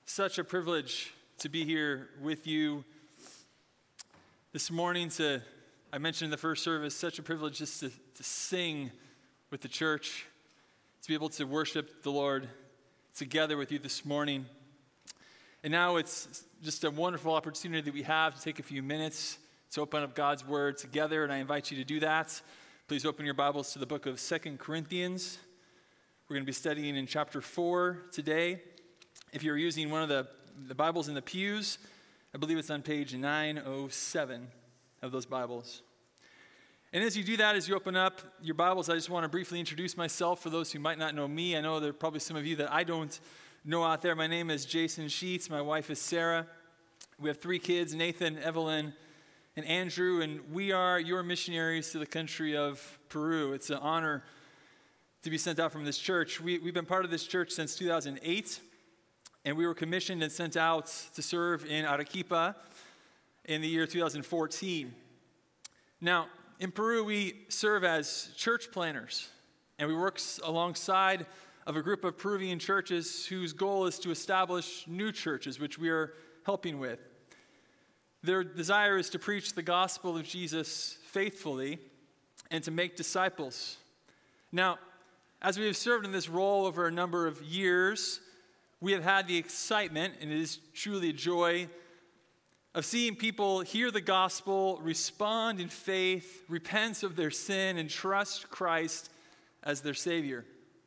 Such a privilege to be here with you this morning. I mentioned in the first service, such a privilege just to sing with the church, to be able to worship the Lord together with you this morning. And now it's just a wonderful opportunity that we have to take a few minutes to open up God's Word together, and I invite you to do that. Please open your Bibles to the book of 2 Corinthians. We're going to be studying in chapter 4 today. If you're using one of the Bibles in the pews, I believe it's on page 907 of those Bibles. And as you do that, as you open up your Bibles, I just want to briefly introduce myself for those who might not know me. I know there are probably some of you that I don't know out there. My name is Jason Sheets. My wife is Sarah. We have 3 kids, Nathan, Evelyn, and Andrew, and we are your missionaries to the country of Peru. It's an honor to be sent out from this church. We've been part of this church since 2008. And we were commissioned and sent out to serve in Arequipa in the year 2014. Now, in Peru, we serve as church planners, and we work alongside of a group of Peruvian churches whose goal is to establish new churches, which we are helping with. Their desire is to preach the gospel of Jesus faithfully and to make disciples. Now, as we have served in this role over a number of years, we have had the excitement, and it is truly a joy, of seeing people hear the gospel, respond in faith, repent of their sin, and trust Christ as their Savior.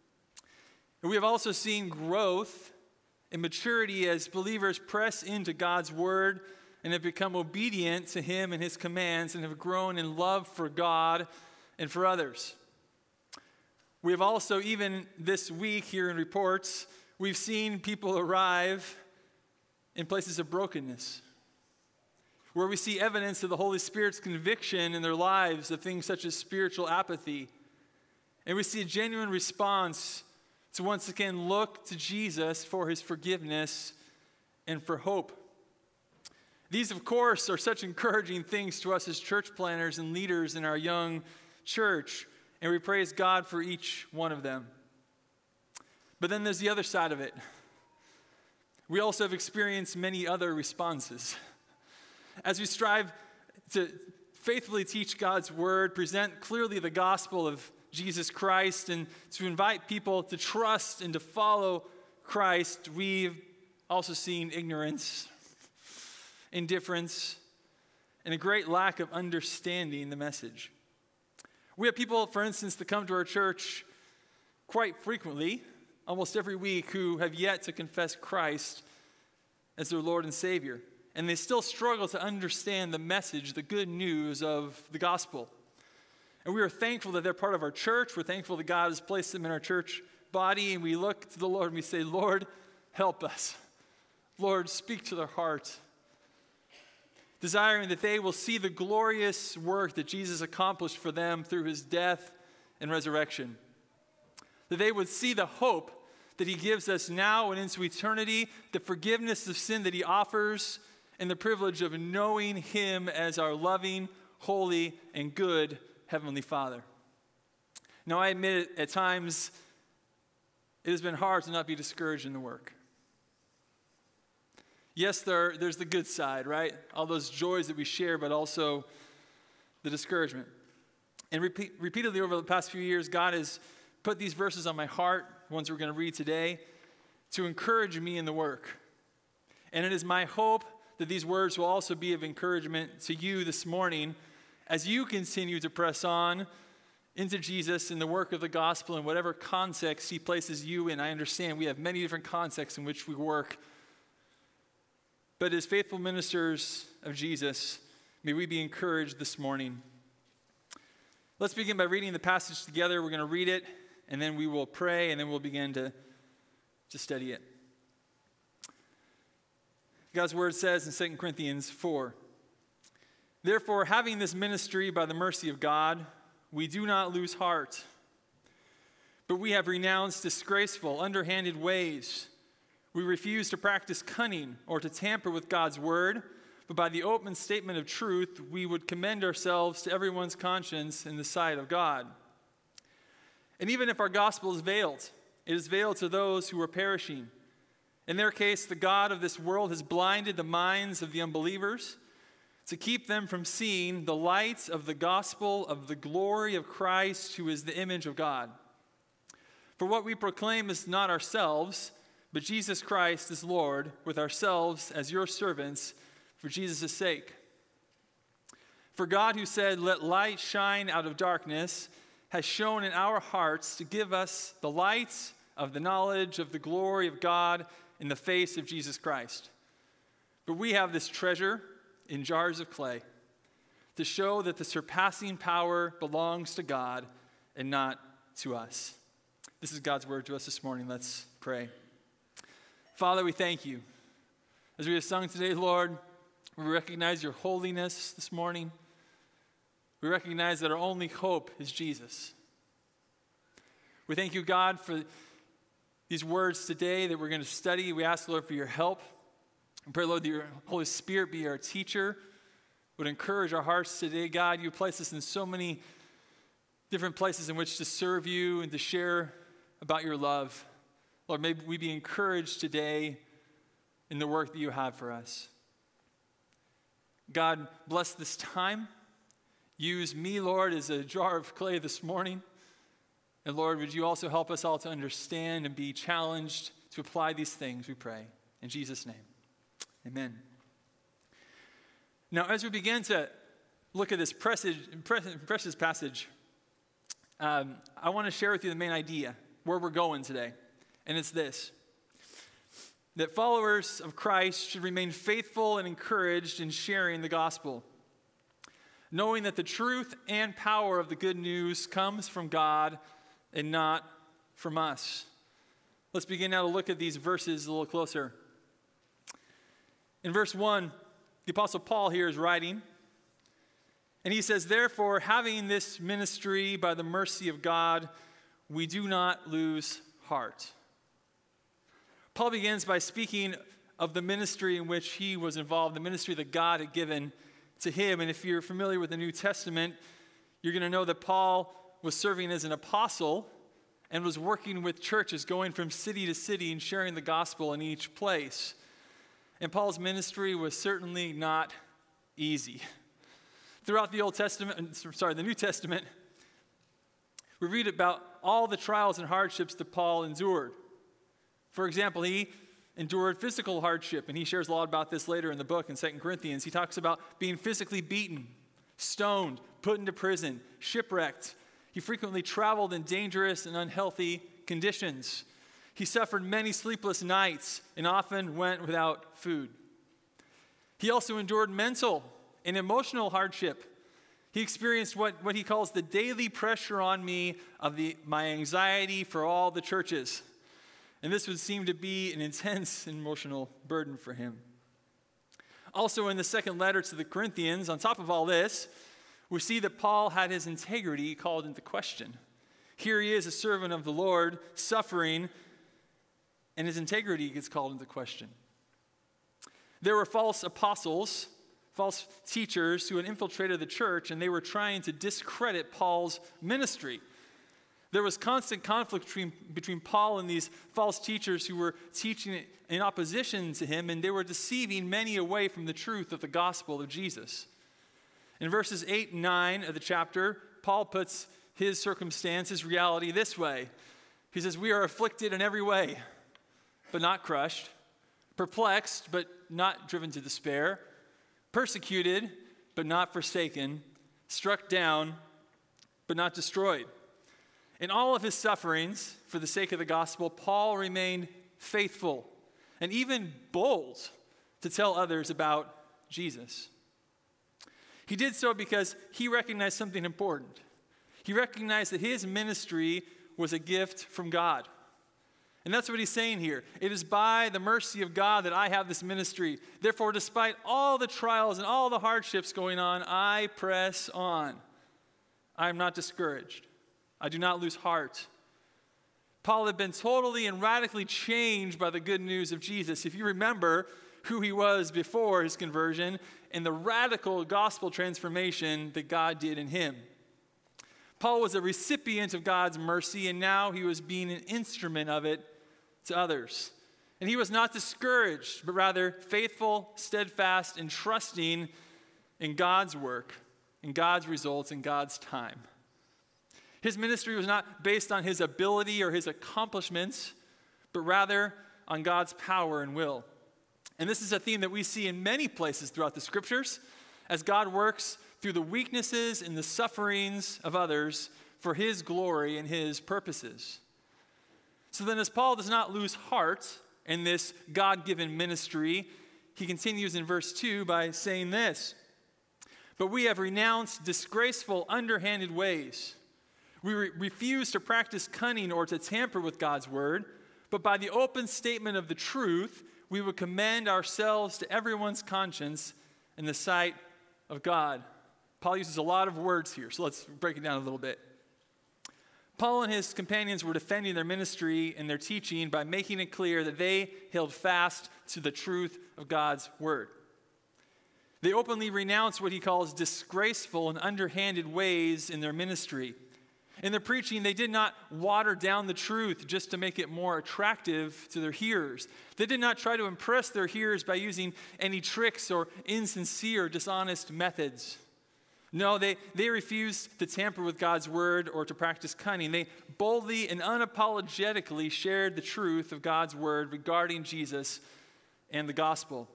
And we have also seen growth and maturity as believers press into God's Word and have become obedient to Him and His commands and have grown in love for God and for others. We have also, even this week here in Reports, we've seen people arrive in places of brokenness, where we see evidence of the Holy Spirit's conviction in their lives of things such as spiritual apathy. And we see a genuine response to once again look to Jesus for His forgiveness and for hope. These, of course, are such encouraging things to us as church planners and leaders in our young church, and we praise God for each one of them. But then there's the other side of it. We also have experienced many other responses. As we strive to faithfully teach God's Word, present clearly the gospel of Jesus Christ, and to invite people to trust and to follow Christ, we've also seen ignorance, indifference, and a great lack of understanding the message. We have people, for instance, that come to our church quite frequently, almost every week, who have yet to confess Christ as their Lord and Savior. And they still struggle to understand the message, the good news of the gospel. And we are thankful that they're part of our church. We're thankful that God has placed them in our church body. And we look to the Lord and we say, Lord, help us. Lord, speak to their heart. Desiring that they will see the glorious work that Jesus accomplished for them through His death and resurrection. That they would see the hope that He gives us now and into eternity, the forgiveness of sin that He offers, and the privilege of knowing Him as our loving, holy, and good Heavenly Father. Now, I admit at times it has been hard to not be discouraged in the work. Yes, there's the good side, right? All those joys that we share, but also the discouragement. And repeatedly over the past few years, God has put these verses on my heart, ones we're going to read today, to encourage me in the work. And it is my hope that these words will also be of encouragement to you this morning as you continue to press on into Jesus in the work of the gospel in whatever context He places you in. I understand we have many different contexts in which we work. But as faithful ministers of Jesus, may we be encouraged this morning. Let's begin by reading the passage together. We're going to read it, and then we will pray, and then we'll begin to study it. God's Word says in 2 Corinthians 4, "Therefore, having this ministry by the mercy of God, we do not lose heart. But we have renounced disgraceful, underhanded ways. We refuse to practice cunning or to tamper with God's Word, but by the open statement of truth, we would commend ourselves to everyone's conscience in the sight of God. And even if our gospel is veiled, it is veiled to those who are perishing. In their case, the God of this world has blinded the minds of the unbelievers to keep them from seeing the light of the gospel of the glory of Christ, who is the image of God. For what we proclaim is not ourselves, but Jesus Christ is Lord, with ourselves as your servants for Jesus' sake. For God, who said, "Let light shine out of darkness," has shone in our hearts to give us the light of the knowledge of the glory of God in the face of Jesus Christ. But we have this treasure in jars of clay to show that the surpassing power belongs to God and not to us. This is God's word to us this morning. Let's pray. Father, we thank you. As we have sung today, Lord, we recognize your holiness this morning. We recognize that our only hope is Jesus. We thank you, God, for these words today that we're going to study. We ask, Lord, for your help. And pray, Lord, that your Holy Spirit be our teacher, would encourage our hearts today. God, you place us in so many different places in which to serve you and to share about your love. Lord, may we be encouraged today in the work that you have for us. God, bless this time. Use me, Lord, as a jar of clay this morning. And Lord, would you also help us all to understand and be challenged to apply these things, we pray. In Jesus' name, amen. Now, as we begin to look at this precious passage, I want to share with you the main idea, where we're going today. And it's this: that followers of Christ should remain faithful and encouraged in sharing the gospel, knowing that the truth and power of the good news comes from God and not from us. Let's begin now to look at these verses a little closer. In verse 1, the Apostle Paul here is writing, and he says, "Therefore, having this ministry by the mercy of God, we do not lose heart." Paul begins by speaking of the ministry in which he was involved, the ministry that God had given to him. And if you're familiar with the New Testament, you're going to know that Paul was serving as an apostle and was working with churches, going from city to city and sharing the gospel in each place. And Paul's ministry was certainly not easy. Throughout the New Testament, we read about all the trials and hardships that Paul endured. For example, he endured physical hardship, and he shares a lot about this later in the book in 2 Corinthians. He talks about being physically beaten, stoned, put into prison, shipwrecked. He frequently traveled in dangerous and unhealthy conditions. He suffered many sleepless nights and often went without food. He also endured mental and emotional hardship. He experienced what he calls the daily pressure on me of my anxiety for all the churches. And this would seem to be an intense emotional burden for him. Also, in the second letter to the Corinthians, on top of all this, we see that Paul had his integrity called into question. Here he is, a servant of the Lord, suffering, and his integrity gets called into question. There were false apostles, false teachers who had infiltrated the church, and they were trying to discredit Paul's ministry. There was constant conflict between Paul and these false teachers who were teaching in opposition to him, and they were deceiving many away from the truth of the gospel of Jesus. In verses 8 and 9 of the chapter, Paul puts his circumstance, his reality this way. He says, "We are afflicted in every way, but not crushed, perplexed, but not driven to despair, persecuted, but not forsaken, struck down, but not destroyed." In all of his sufferings for the sake of the gospel, Paul remained faithful and even bold to tell others about Jesus. He did so because he recognized something important. He recognized that his ministry was a gift from God. And that's what he's saying here. It is by the mercy of God that I have this ministry. Therefore, despite all the trials and all the hardships going on, I press on. I am not discouraged. I do not lose heart. Paul had been totally and radically changed by the good news of Jesus. If you remember who he was before his conversion and the radical gospel transformation that God did in him. Paul was a recipient of God's mercy, and now he was being an instrument of it to others. And he was not discouraged, but rather faithful, steadfast, and trusting in God's work, in God's results, in God's time. His ministry was not based on his ability or his accomplishments, but rather on God's power and will. And this is a theme that we see in many places throughout the scriptures, as God works through the weaknesses and the sufferings of others for his glory and his purposes. So then, as Paul does not lose heart in this God-given ministry, he continues in verse 2 by saying this: "But we have renounced disgraceful, underhanded ways. We refuse to practice cunning or to tamper with God's word, but by the open statement of the truth, we would commend ourselves to everyone's conscience in the sight of God." Paul uses a lot of words here, so let's break it down a little bit. Paul and his companions were defending their ministry and their teaching by making it clear that they held fast to the truth of God's word. They openly renounced what he calls disgraceful and underhanded ways in their ministry. In their preaching, they did not water down the truth just to make it more attractive to their hearers. They did not try to impress their hearers by using any tricks or insincere, dishonest methods. No, they refused to tamper with God's word or to practice cunning. They boldly and unapologetically shared the truth of God's word regarding Jesus and the gospel.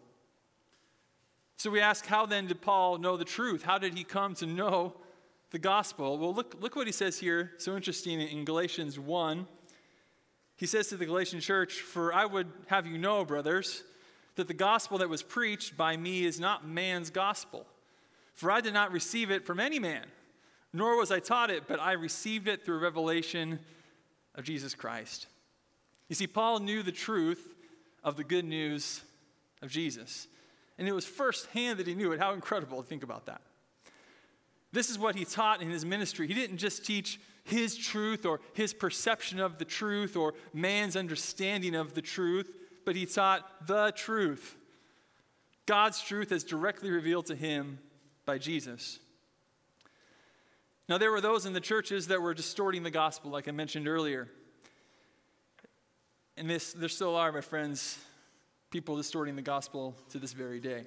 So we ask, how then did Paul know the truth? How did he come to know the gospel? Well, look what he says here. So interesting in Galatians 1. He says to the Galatian church, "For I would have you know, brothers, that the gospel that was preached by me is not man's gospel. For I did not receive it from any man, nor was I taught it, but I received it through revelation of Jesus Christ." You see, Paul knew the truth of the good news of Jesus. And it was firsthand that he knew it. How incredible to think about that. This is what he taught in his ministry. He didn't just teach his truth or his perception of the truth or man's understanding of the truth, but he taught the truth. God's truth as directly revealed to him by Jesus. Now, there were those in the churches that were distorting the gospel, like I mentioned earlier. And there still are, my friends, people distorting the gospel to this very day.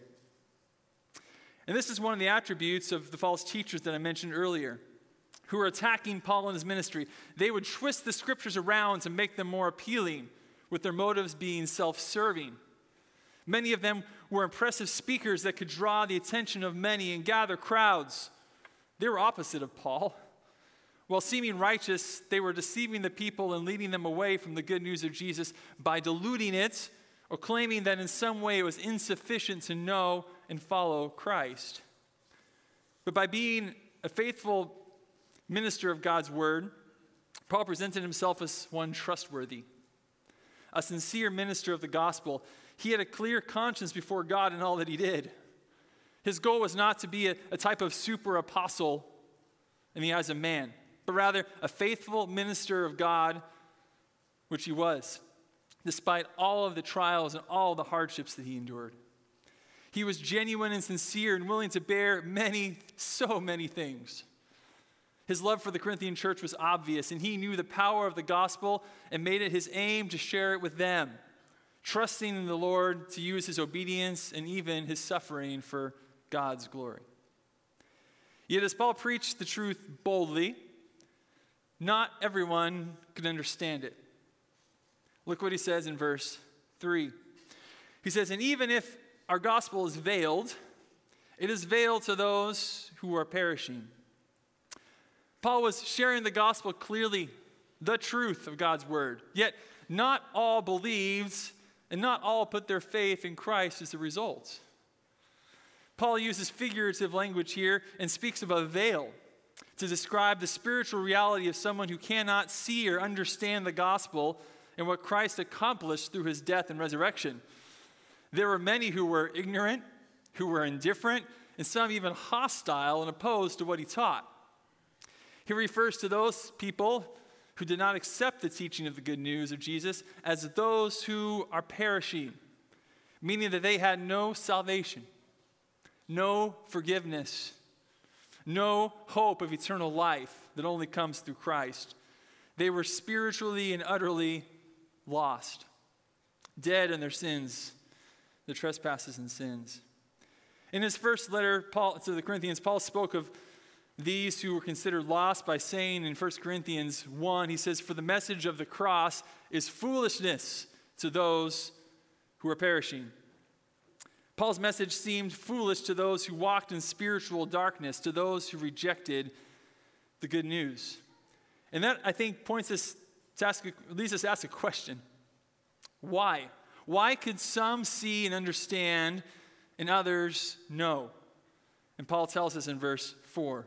And this is one of the attributes of the false teachers that I mentioned earlier, who are attacking Paul and his ministry. They would twist the scriptures around to make them more appealing, with their motives being self-serving. Many of them were impressive speakers that could draw the attention of many and gather crowds. They were opposite of Paul. While seeming righteous, they were deceiving the people and leading them away from the good news of Jesus by diluting it or claiming that in some way it was insufficient to know and follow Christ. But by being a faithful minister of God's word, Paul presented himself as one trustworthy, a sincere minister of the gospel. He had a clear conscience before God in all that he did. His goal was not to be a type of super apostle in the eyes of man, but rather a faithful minister of God, which he was, despite all of the trials and all the hardships that he endured. He was genuine and sincere and willing to bear so many things. His love for the Corinthian church was obvious, and he knew the power of the gospel and made it his aim to share it with them, trusting in the Lord to use his obedience and even his suffering for God's glory. Yet as Paul preached the truth boldly, not everyone could understand it. Look what he says in verse 3. He says, "And even if our gospel is veiled, it is veiled to those who are perishing." Paul was sharing the gospel clearly, the truth of God's word. Yet not all believed and not all put their faith in Christ as a result. Paul uses figurative language here and speaks of a veil to describe the spiritual reality of someone who cannot see or understand the gospel and what Christ accomplished through his death and resurrection. There were many who were ignorant, who were indifferent, and some even hostile and opposed to what he taught. He refers to those people who did not accept the teaching of the good news of Jesus as those who are perishing, meaning that they had no salvation, no forgiveness, no hope of eternal life that only comes through Christ. They were spiritually and utterly lost. dead in their sins, their trespasses and sins. In his first letter to the Corinthians, Paul spoke of these who were considered lost by saying in 1 Corinthians 1, he says, "For the message of the cross is foolishness to those who are perishing." Paul's message seemed foolish to those who walked in spiritual darkness, to those who rejected the good news. And that, I think, leads us to ask a question. Why? Why could some see and understand and others know? And Paul tells us in verse 4.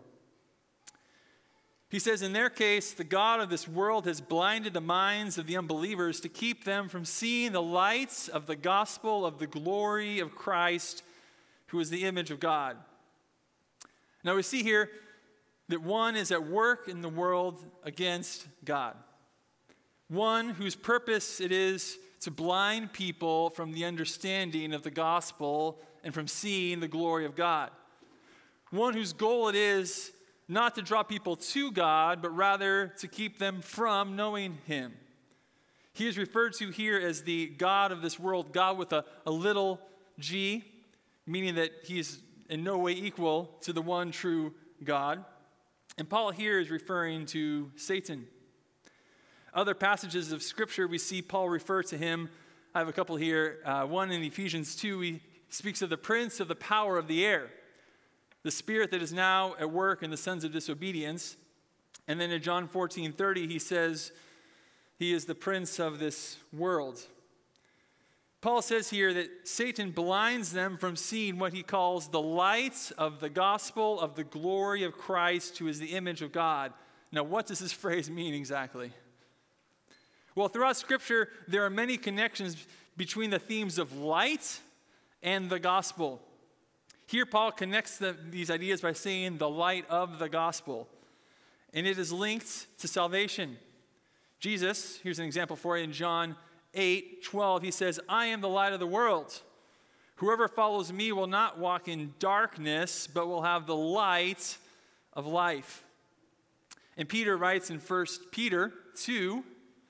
He says, "In their case, the God of this world has blinded the minds of the unbelievers to keep them from seeing the lights of the gospel of the glory of Christ, who is the image of God." Now we see here that one is at work in the world against God. One whose purpose it is to blind people from the understanding of the gospel and from seeing the glory of God. One whose goal it is not to draw people to God, but rather to keep them from knowing him. He is referred to here as the God of this world, God with a little g, meaning that he is in no way equal to the one true God. And Paul here is referring to Satan. Other passages of Scripture, we see Paul refer to him. I have a couple here. One in Ephesians 2, he speaks of the prince of the power of the air, the spirit that is now at work in the sons of disobedience. And then in John 14:30, he says he is the prince of this world. Paul says here that Satan blinds them from seeing what he calls the light of the gospel of the glory of Christ, who is the image of God. Now, what does this phrase mean exactly? Well, throughout Scripture, there are many connections between the themes of light and the gospel. Here, Paul connects these ideas by saying the light of the gospel, and it is linked to salvation. Jesus, here's an example for you in John 8:12, he says, "I am the light of the world. Whoever follows me will not walk in darkness, but will have the light of life." And Peter writes in 1 Peter 2,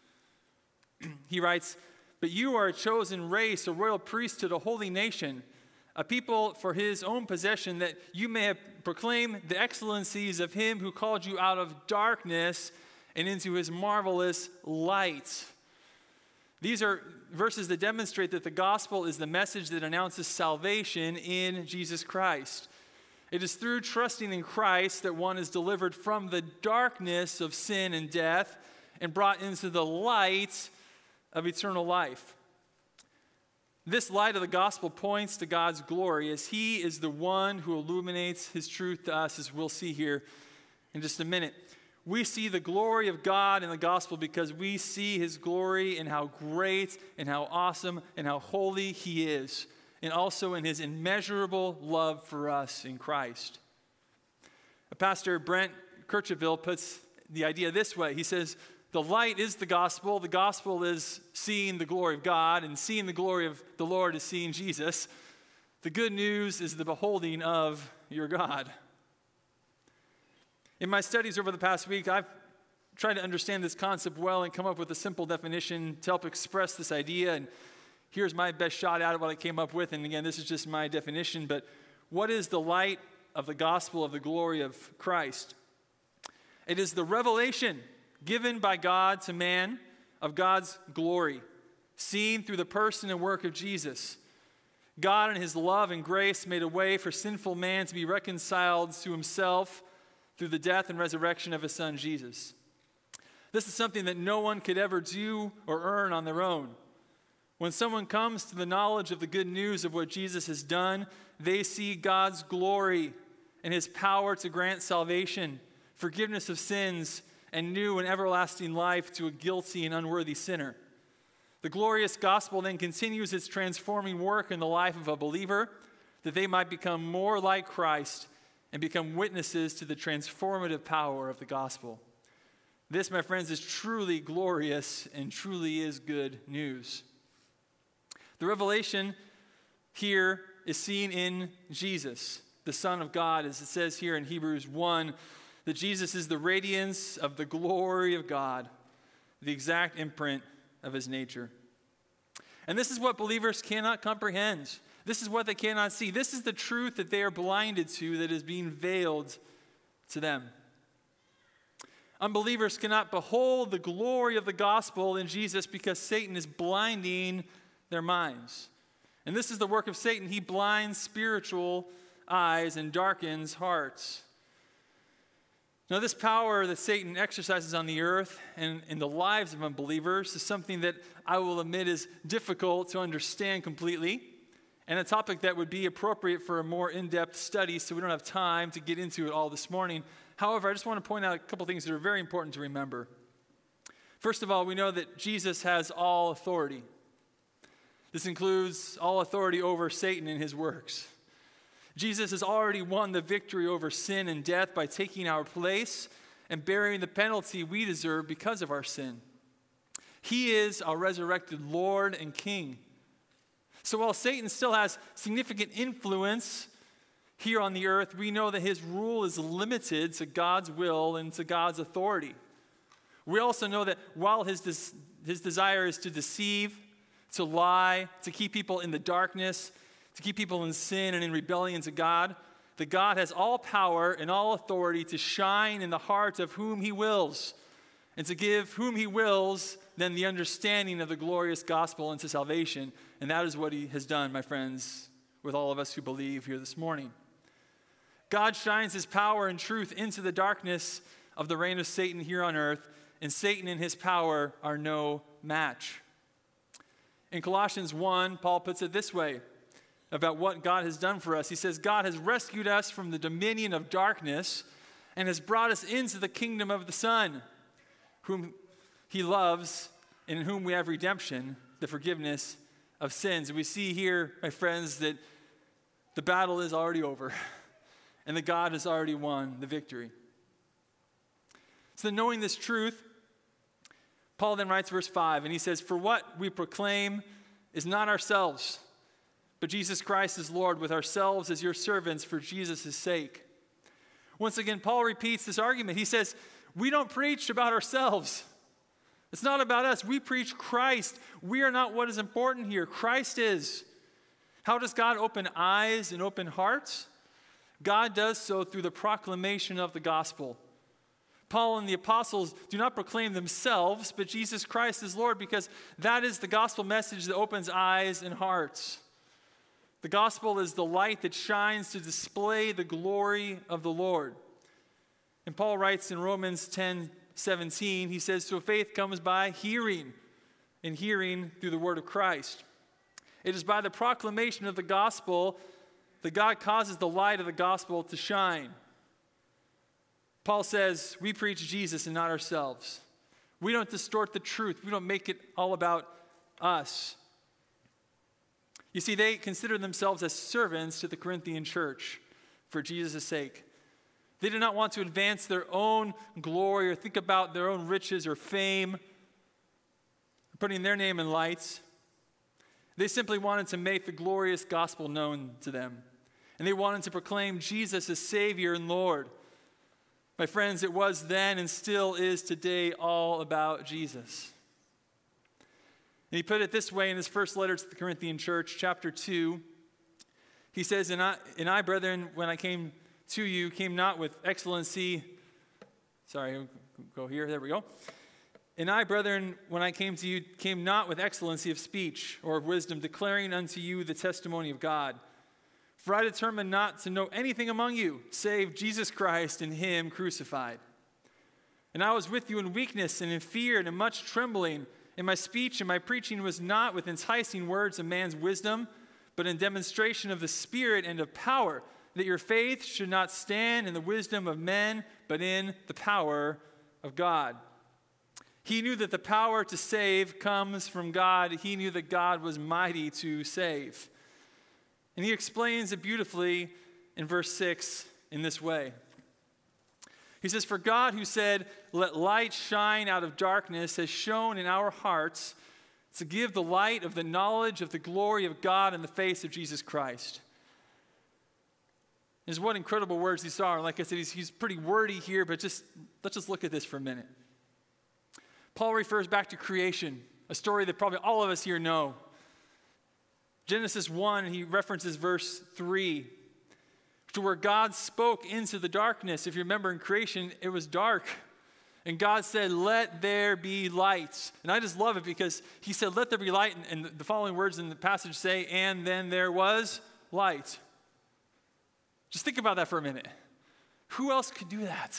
he writes, "But you are a chosen race, a royal priesthood, a holy nation, a people for his own possession, that you may proclaim the excellencies of him who called you out of darkness and into his marvelous light." These are verses that demonstrate that the gospel is the message that announces salvation in Jesus Christ. It is through trusting in Christ that one is delivered from the darkness of sin and death and brought into the light of eternal life. This light of the gospel points to God's glory, as he is the one who illuminates his truth to us, as we'll see here in just a minute. We see the glory of God in the gospel because we see his glory in how great and how awesome and how holy he is, and also in his immeasurable love for us in Christ. Pastor Brent Kirchhoff puts the idea this way. He says, the light is the gospel is seeing the glory of God, and seeing the glory of the Lord is seeing Jesus. The good news is the beholding of your God. In my studies over the past week, I've tried to understand this concept well and come up with a simple definition to help express this idea. And here's my best shot at what I came up with. And again, this is just my definition. But what is the light of the gospel of the glory of Christ? It is the revelation given by God to man of God's glory, seen through the person and work of Jesus. God in his love and grace made a way for sinful man to be reconciled to himself through the death and resurrection of his son, Jesus. This is something that no one could ever do or earn on their own. When someone comes to the knowledge of the good news of what Jesus has done, they see God's glory and his power to grant salvation, forgiveness of sins, and new and everlasting life to a guilty and unworthy sinner. The glorious gospel then continues its transforming work in the life of a believer, that they might become more like Christ and become witnesses to the transformative power of the gospel. This, my friends, is truly glorious and truly is good news. The revelation here is seen in Jesus, the Son of God, as it says here in Hebrews 1, that Jesus is the radiance of the glory of God, the exact imprint of his nature. And this is what believers cannot comprehend. This is what they cannot see. This is the truth that they are blinded to, that is being veiled to them. Unbelievers cannot behold the glory of the gospel in Jesus because Satan is blinding their minds. And this is the work of Satan. He blinds spiritual eyes and darkens hearts. Now, this power that Satan exercises on the earth and in the lives of unbelievers is something that I will admit is difficult to understand completely, and a topic that would be appropriate for a more in-depth study, so we don't have time to get into it all this morning. However, I just want to point out a couple things that are very important to remember. First of all, we know that Jesus has all authority. This includes all authority over Satan and his works. Jesus has already won the victory over sin and death by taking our place and bearing the penalty we deserve because of our sin. He is our resurrected Lord and King. So while Satan still has significant influence here on the earth, we know that his rule is limited to God's will and to God's authority. We also know that while his desire is to deceive, to lie, to keep people in the darkness, to keep people in sin and in rebellion to God, that God has all power and all authority to shine in the heart of whom he wills, and to give whom he wills then the understanding of the glorious gospel unto salvation. And that is what he has done, my friends, with all of us who believe here this morning. God shines his power and truth into the darkness of the reign of Satan here on earth, and Satan and his power are no match. In Colossians 1, Paul puts it this way about what God has done for us. He says, God has rescued us from the dominion of darkness and has brought us into the kingdom of the Son, whom he loves and in whom we have redemption, the forgiveness of sins. And we see here, my friends, that the battle is already over and that God has already won the victory. So knowing this truth, Paul then writes verse 5, and he says, for what we proclaim is not ourselves, but Jesus Christ is Lord, with ourselves as your servants for Jesus' sake. Once again, Paul repeats this argument. He says, we don't preach about ourselves. It's not about us. We preach Christ. We are not what is important here. Christ is. How does God open eyes and open hearts? God does so through the proclamation of the gospel. Paul and the apostles do not proclaim themselves, but Jesus Christ is Lord, because that is the gospel message that opens eyes and hearts. The gospel is the light that shines to display the glory of the Lord. And Paul writes in Romans 10:17, he says, so faith comes by hearing, and hearing through the word of Christ. It is by the proclamation of the gospel that God causes the light of the gospel to shine. Paul says, we preach Jesus and not ourselves. We don't distort the truth. We don't make it all about us. You see, they consider themselves as servants to the Corinthian church for Jesus' sake. They did not want to advance their own glory or think about their own riches or fame, putting their name in lights. They simply wanted to make the glorious gospel known to them. And they wanted to proclaim Jesus as Savior and Lord. My friends, it was then and still is today all about Jesus. And he put it this way in his first letter to the Corinthian church, chapter 2. He says, And I, brethren, when I came to you, came not with excellency. Sorry, go here. There we go. And I, brethren, when I came to you, came not with excellency of speech or of wisdom, declaring unto you the testimony of God. For I determined not to know anything among you, save Jesus Christ and him crucified. And I was with you in weakness and in fear and in much trembling. And my speech and my preaching was not with enticing words of man's wisdom, but in demonstration of the Spirit and of power, that your faith should not stand in the wisdom of men, but in the power of God. He knew that the power to save comes from God. He knew that God was mighty to save. And he explains it beautifully in verse 6 in this way. He says, for God who said, let light shine out of darkness, has shone in our hearts to give the light of the knowledge of the glory of God in the face of Jesus Christ. And what incredible words these are. Like I said, he's pretty wordy here, but let's just look at this for a minute. Paul refers back to creation, a story that probably all of us here know. Genesis 1, he references verse 3, to where God spoke into the darkness. If you remember in creation, it was dark. And God said, let there be light. And I just love it because he said, let there be light. And the following words in the passage say, and then there was light. Just think about that for a minute. Who else could do that?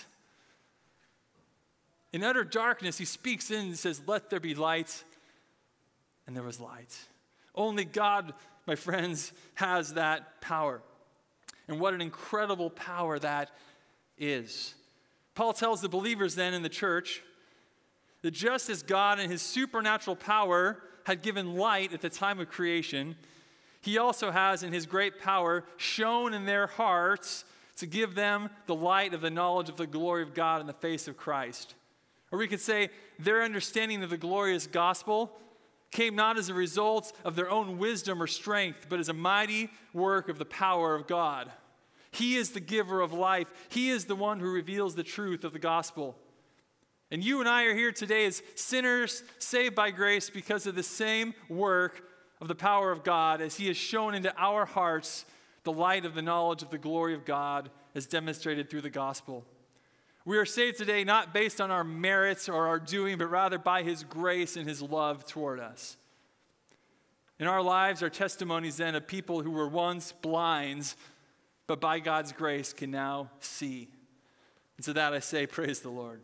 In utter darkness, he speaks in and says, let there be light. And there was light. Only God, my friends, has that power. And what an incredible power that is. Paul tells the believers then in the church that just as God in his supernatural power had given light at the time of creation, he also has in his great power shown in their hearts to give them the light of the knowledge of the glory of God in the face of Christ. Or we could say their understanding of the glorious gospel came not as a result of their own wisdom or strength, but as a mighty work of the power of God. He is the giver of life. He is the one who reveals the truth of the gospel. And you and I are here today as sinners saved by grace because of the same work of the power of God as he has shown into our hearts the light of the knowledge of the glory of God as demonstrated through the gospel. We are saved today not based on our merits or our doing, but rather by his grace and his love toward us. In our lives, our testimonies then of people who were once blind, but by God's grace can now see. And to that I say, praise the Lord.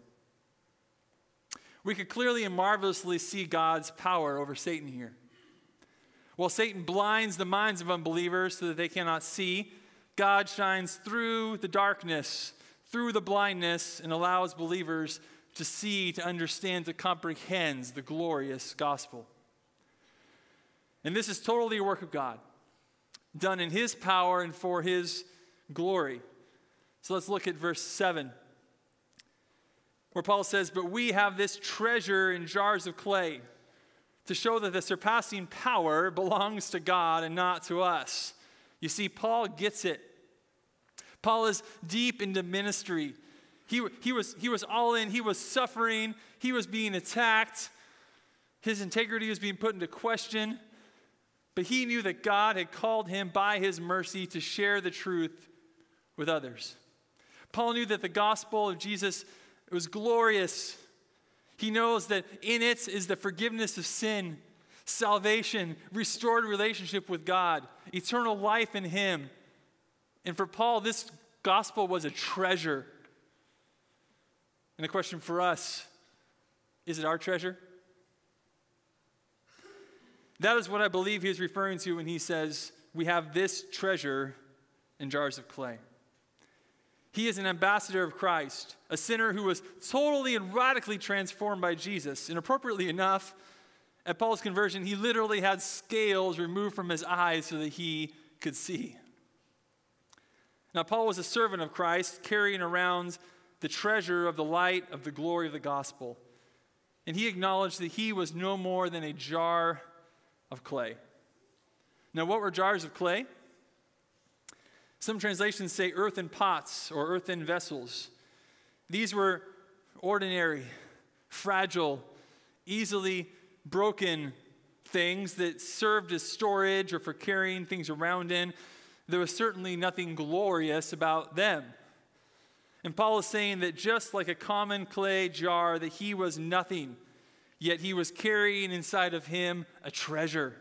We could clearly and marvelously see God's power over Satan here. While Satan blinds the minds of unbelievers so that they cannot see, God shines through the darkness, through the blindness, and allows believers to see, to understand, to comprehend the glorious gospel. And this is totally a work of God, done in his power and for his glory. So let's look at verse 7, where Paul says, but we have this treasure in jars of clay to show that the surpassing power belongs to God and not to us. You see, Paul gets it. Paul is deep into ministry. He was all in. He was suffering. He was being attacked. His integrity was being put into question. But he knew that God had called him by his mercy to share the truth with others. Paul knew that the gospel of Jesus was glorious. He knows that in it is the forgiveness of sin, salvation, restored relationship with God, eternal life in him. And for Paul, this gospel was a treasure. And the question for us, is it our treasure? That is what I believe he is referring to when he says, we have this treasure in jars of clay. He is an ambassador of Christ, a sinner who was totally and radically transformed by Jesus. And appropriately enough, at Paul's conversion, he literally had scales removed from his eyes so that he could see. Now, Paul was a servant of Christ, carrying around the treasure of the light of the glory of the gospel. And he acknowledged that he was no more than a jar of clay. Now, what were jars of clay? Some translations say earthen pots or earthen vessels. These were ordinary, fragile, easily broken things that served as storage or for carrying things around in. There was certainly nothing glorious about them. And Paul is saying that just like a common clay jar, that he was nothing, yet he was carrying inside of him a treasure.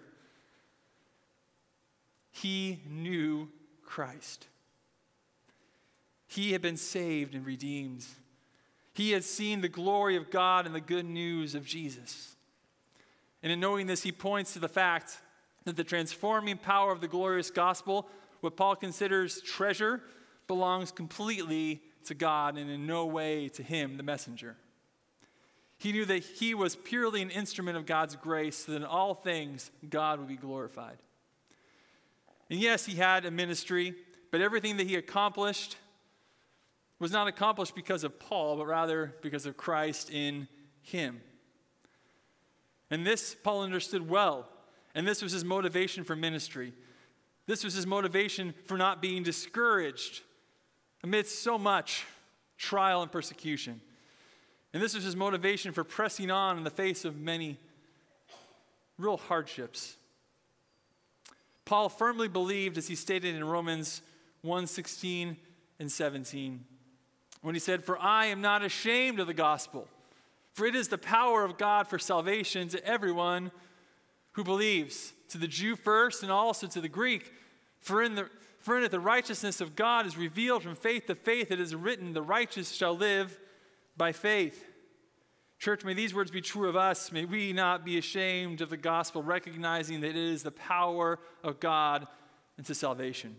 He knew Christ. He had been saved and redeemed. He had seen the glory of God and the good news of Jesus. And in knowing this, he points to the fact that the transforming power of the glorious gospel, what Paul considers treasure, belongs completely to God and in no way to him, the messenger. He knew that he was purely an instrument of God's grace, so that in all things God would be glorified. And yes, he had a ministry, but everything that he accomplished was not accomplished because of Paul, but rather because of Christ in him. And this Paul understood well, and this was his motivation for ministry. This was his motivation for not being discouraged amidst so much trial and persecution. And this was his motivation for pressing on in the face of many real hardships. Paul firmly believed, as he stated in Romans 1:16 and 17, when he said, "For I am not ashamed of the gospel, for it is the power of God for salvation to everyone who believes, to the Jew first and also to the Greek. For in it the righteousness of God is revealed from faith to faith. It is written, the righteous shall live by faith." Church, may these words be true of us. May we not be ashamed of the gospel, recognizing that it is the power of God into salvation.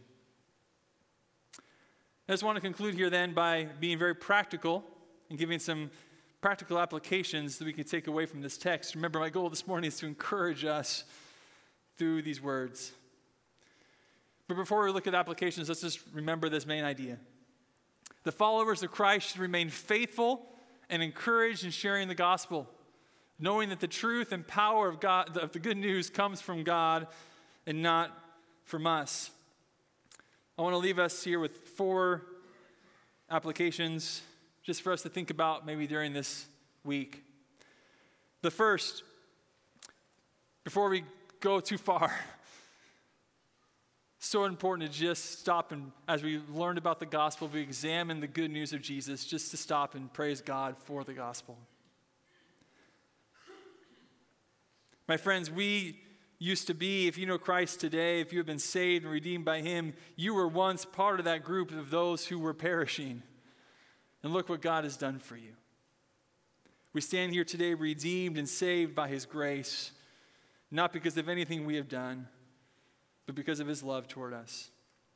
I just want to conclude here then by being very practical and giving some practical applications that we can take away from this text. Remember, my goal this morning is to encourage us through these words. But before we look at applications, let's just remember this main idea. The followers of Christ should remain faithful and encouraged in sharing the gospel, knowing that the truth and power of God, of the good news, comes from God and not from us. I want to leave us here with 4 applications just for us to think about maybe during this week. The first, before we go too far, so important to just stop and, as we learned about the gospel, we examine the good news of Jesus, just to stop and praise God for the gospel. My friends, we used to be, if you know Christ today, if you have been saved and redeemed by him, you were once part of that group of those who were perishing. And look what God has done for you. We stand here today redeemed and saved by his grace, not because of anything we have done, but because of his love toward us.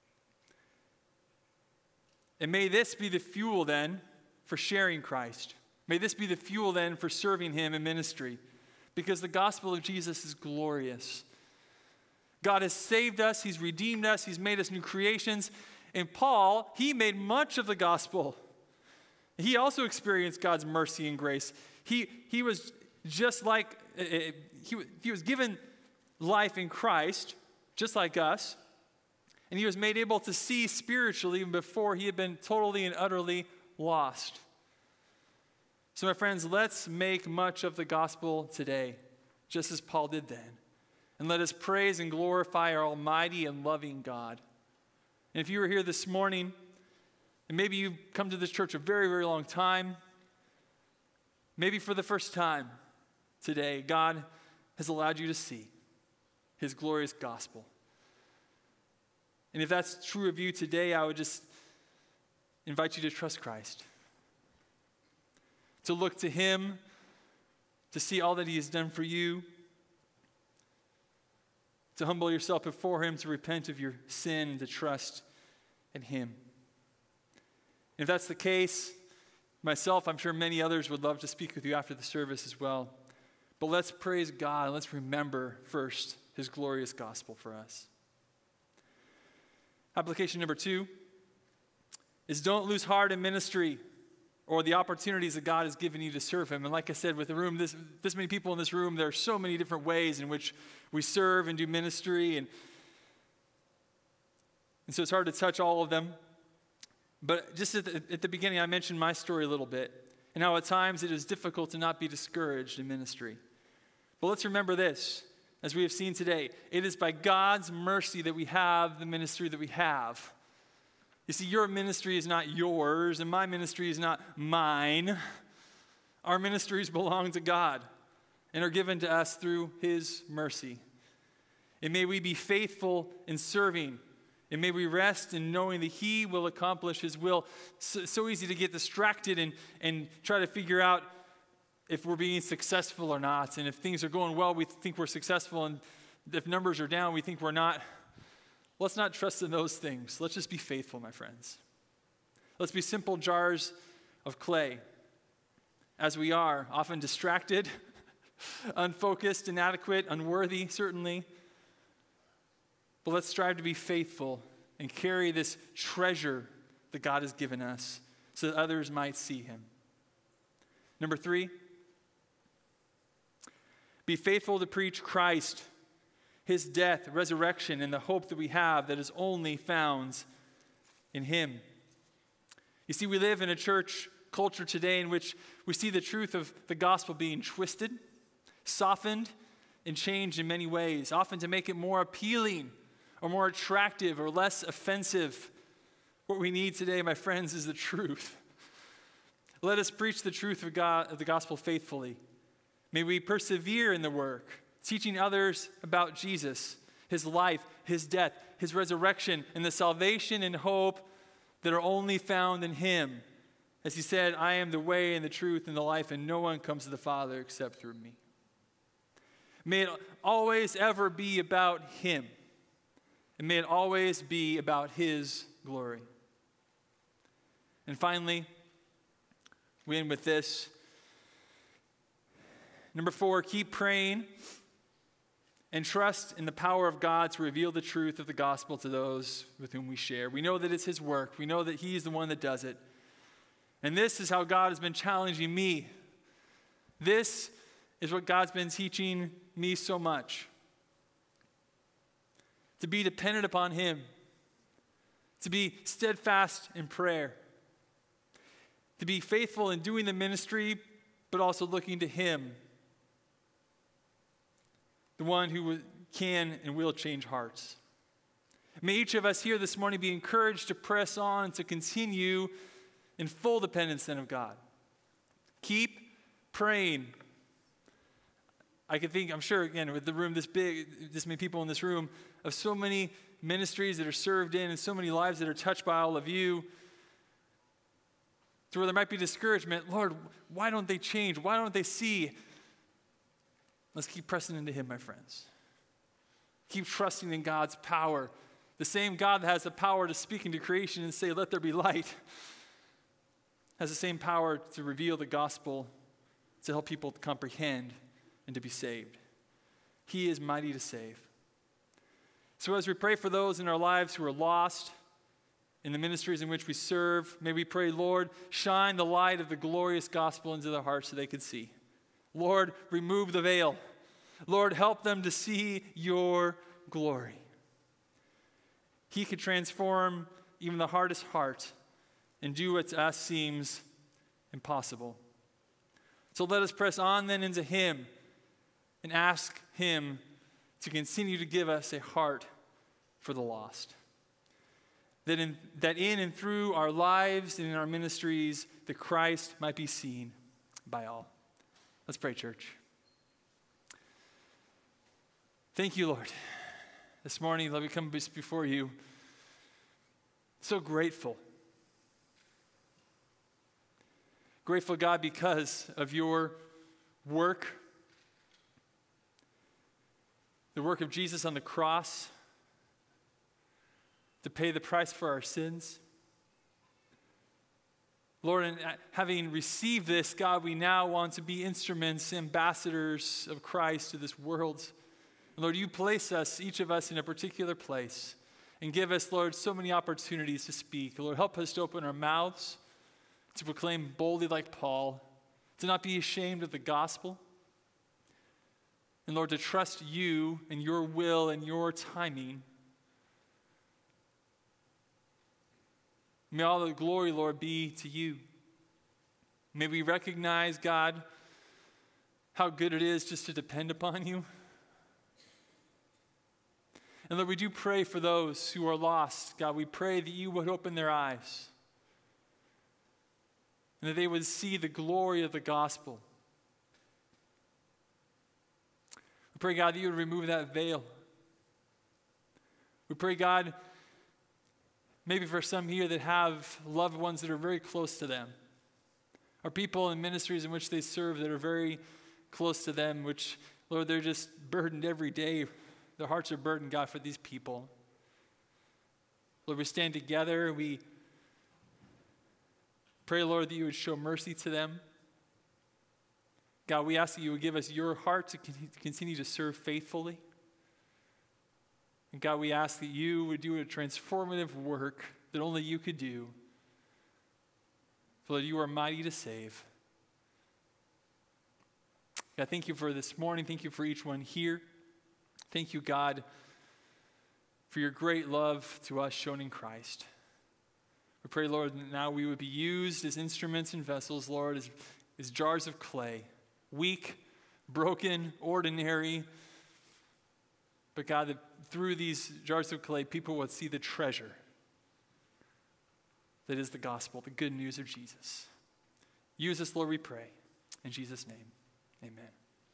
And may this be the fuel then for sharing Christ. May this be the fuel then for serving him in ministry, because the gospel of Jesus is glorious. God has saved us, he's redeemed us, he's made us new creations. And Paul, he made much of the gospel. He also experienced God's mercy and grace. He was just like, he was given life in Christ, just like us. And he was made able to see spiritually before he had been totally and utterly lost. So my friends, let's make much of the gospel today, just as Paul did then. And let us praise and glorify our almighty and loving God. And if you were here this morning, and maybe you've come to this church a very, very long time, maybe for the first time today, God has allowed you to see his glorious gospel. And if that's true of you today, I would just invite you to trust Christ, to look to him, to see all that he has done for you, to humble yourself before him, to repent of your sin, and to trust in him. And if that's the case, myself, I'm sure many others would love to speak with you after the service as well. But let's praise God and let's remember first his glorious gospel for us. Application number 2 is don't lose heart in ministry or the opportunities that God has given you to serve him. And like I said, with the room, this many people in this room, there are so many different ways in which we serve and do ministry. And so it's hard to touch all of them. But just at the beginning, I mentioned my story a little bit and how at times it is difficult to not be discouraged in ministry. But let's remember this, as we have seen today, it is by God's mercy that we have the ministry that we have. You see, your ministry is not yours, and my ministry is not mine. Our ministries belong to God and are given to us through his mercy. And may we be faithful in serving, and may we rest in knowing that he will accomplish his will. So easy to get distracted and try to figure out if we're being successful or not. And if things are going well, we think we're successful, and if numbers are down, we think we're not. Let's not trust in those things. Let's just be faithful, my friends. Let's be simple jars of clay, as we are, often distracted, unfocused, inadequate, unworthy, certainly. But let's strive to be faithful and carry this treasure that God has given us so that others might see him. Number 3, be faithful to preach Christ, his death, resurrection, and the hope that we have that is only found in him. You see, we live in a church culture today in which we see the truth of the gospel being twisted, softened, and changed in many ways, often to make it more appealing or more attractive or less offensive. What we need today, my friends, is the truth. Let us preach the truth of God, of the gospel faithfully. May we persevere in the work, teaching others about Jesus, his life, his death, his resurrection, and the salvation and hope that are only found in him. As he said, I am the way and the truth and the life, and no one comes to the Father except through me. May it always ever be about him, and may it always be about his glory. And finally, we end with this. Number 4, keep praying and trust in the power of God to reveal the truth of the gospel to those with whom we share. We know that it's his work. We know that he's the one that does it. And this is how God has been challenging me. This is what God's been teaching me so much. To be dependent upon him. To be steadfast in prayer. To be faithful in doing the ministry, but also looking to him. The one who can and will change hearts. May each of us here this morning be encouraged to press on, to continue in full dependence then of God. Keep praying. I can think, I'm sure, again, with the room this big, this many people in this room, of so many ministries that are served in and so many lives that are touched by all of you, to where there might be discouragement. Lord, why don't they change? Why don't they see? Let's keep pressing into him, my friends. Keep trusting in God's power. The same God that has the power to speak into creation and say, let there be light, has the same power to reveal the gospel, to help people comprehend and to be saved. He is mighty to save. So as we pray for those in our lives who are lost in the ministries in which we serve, may we pray, Lord, shine the light of the glorious gospel into their hearts so they could see. Lord, remove the veil. Lord, help them to see your glory. He could transform even the hardest heart and do what to us seems impossible. So let us press on then into him and ask him to continue to give us a heart for the lost. That in and through our lives and in our ministries, the Christ might be seen by all. Let's pray, church. Thank you, Lord. This morning, let me come before you. So grateful. Grateful, God, because of your work, the work of Jesus on the cross to pay the price for our sins. Lord, and having received this, God, we now want to be instruments, ambassadors of Christ to this world. And Lord, you place us, each of us, in a particular place and give us, Lord, so many opportunities to speak. Lord, help us to open our mouths, to proclaim boldly like Paul, to not be ashamed of the gospel. And Lord, to trust you and your will and your timing. May all the glory, Lord, be to you. May we recognize, God, how good it is just to depend upon you. And Lord, we do pray for those who are lost. God, we pray that you would open their eyes and that they would see the glory of the gospel. We pray, God, that you would remove that veil. We pray, God, maybe for some here that have loved ones that are very close to them, or people in ministries in which they serve that are very close to them, which, Lord, they're just burdened every day. Their hearts are burdened, God, for these people. Lord, we stand together. We pray, Lord, that you would show mercy to them. God, we ask that you would give us your heart to continue to serve faithfully. And God, we ask that you would do a transformative work that only you could do. Lord, you are mighty to save. God, thank you for this morning. Thank you for each one here. Thank you, God, for your great love to us shown in Christ. We pray, Lord, that now we would be used as instruments and vessels, Lord, as jars of clay, weak, broken, ordinary, But God, that through these jars of clay, people would see the treasure that is the gospel, the good news of Jesus. Use us, Lord, we pray. In Jesus' name, amen.